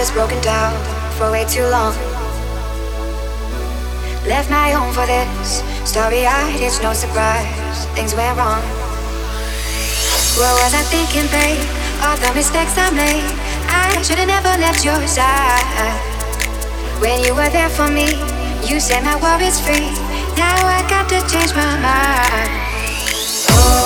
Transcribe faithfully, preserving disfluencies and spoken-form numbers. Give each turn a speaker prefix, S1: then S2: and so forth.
S1: was broken down for way too long. Left my home for this. Starry-eyed, it's no surprise. Things went wrong. What was I thinking, babe? All the mistakes I made. I should've never left your side. When you were there for me, you set my worries free. Now I got to change my mind. Oh,